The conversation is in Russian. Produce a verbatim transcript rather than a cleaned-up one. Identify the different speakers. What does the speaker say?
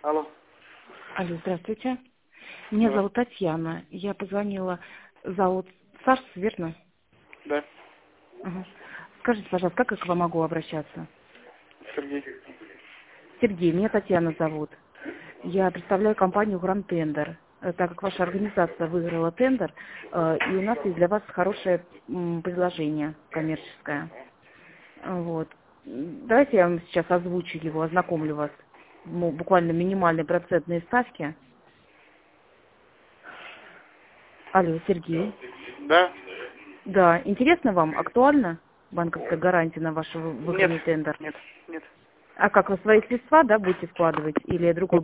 Speaker 1: Алло.
Speaker 2: Алло, здравствуйте. Меня
Speaker 1: Да.
Speaker 2: зовут Татьяна. Я позвонила зовут Саш, верно?
Speaker 1: Да.
Speaker 2: Ага. Скажите, пожалуйста, как я к вам могу обращаться?
Speaker 1: Сергей.
Speaker 2: Сергей, меня Татьяна зовут. Я представляю компанию Grand Tender, э, так как ваша организация выиграла тендер, э, и у нас есть для вас хорошее м, предложение коммерческое. Вот. М, Давайте я вам сейчас озвучу его, ознакомлю вас. Ну, буквально минимальные процентные ставки. Алло, Сергей.
Speaker 1: Да?
Speaker 2: Да, интересно вам, актуально банковская гарантия на ваш вы-
Speaker 1: Нет.
Speaker 2: выигранный тендер?
Speaker 1: Нет. Нет.
Speaker 2: А как, вы свои средства, да, будете вкладывать или другой